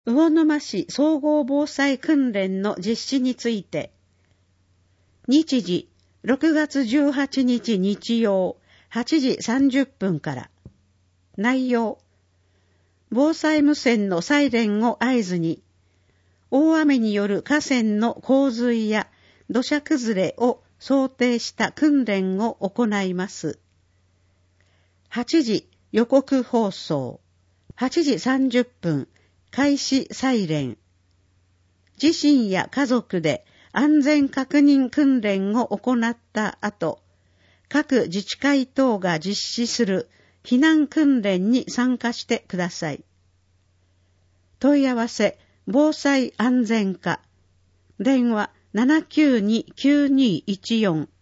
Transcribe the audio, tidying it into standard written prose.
魚沼市総合防災訓練の実施について、日時6月18日日曜8時30分から。内容、防災無線のサイレンを合図に、大雨による河川の洪水や土砂崩れを想定した訓練を行います。8時予告放送、8時30分開始サイレン。自身や家族で安全確認訓練を行った後、各自治会等が実施する避難訓練に参加してください。問い合わせ、防災安全課。電話792-9214